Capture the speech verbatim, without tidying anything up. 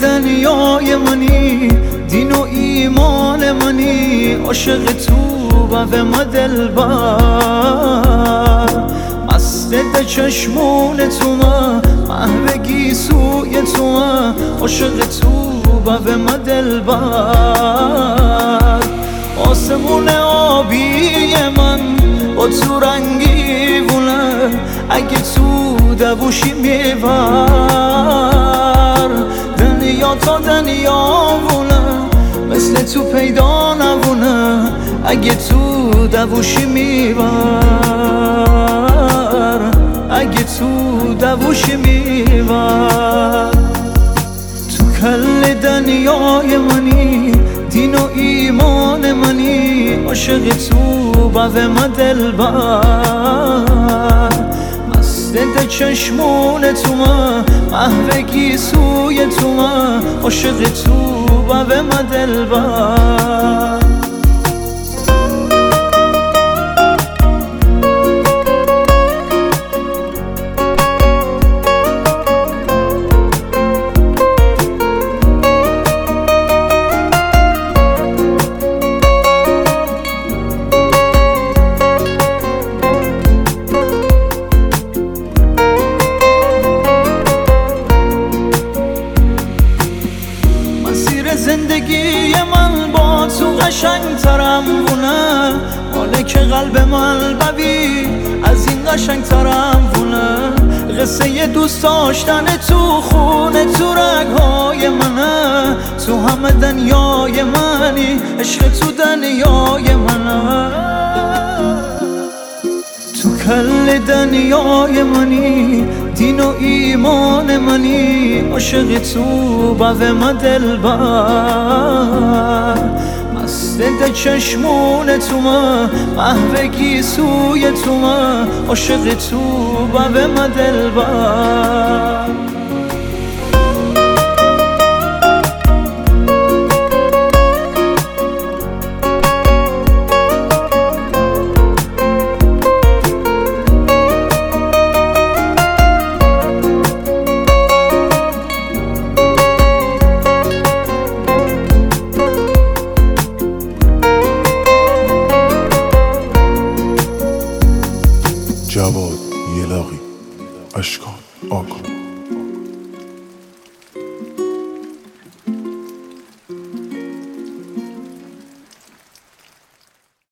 دنیای منی، دین و ایمان منی، عاشق تو و ما دلبر، مست ده چشمون تو ما، محو سوی تو ما، عاشق تو و ما دلبر. آسمون آبی من با تو رنگی بونه، اگه تو دووشی میبر، دنیا تا دنیا بونه، مثل تو پیدا نبونه، اگه تو دووشی میبر، اگه تو دووشی میبر. تو کل دنیای منی، دین و ایمان منی، عاشق تو و ما دلبر، مست ده چشمون تو ما، محو سوی تو ما، عاشق تو و ما دلبر. زندگی من با تو قشنگ ترم بونه، مالک قلب من ببی از این قشنگ ترم بونه. قصه ی دوست داشتن تو خونه تو رگهای منه، تو همه دنیای منی، عشق تو دنیای منه. تو کل دنیای منی، دین و ایمان منی، عاشق تو و ما دلبر، مست ده چشمون تو ما، محو سوی تو ما، عاشق تو و ما دلبر.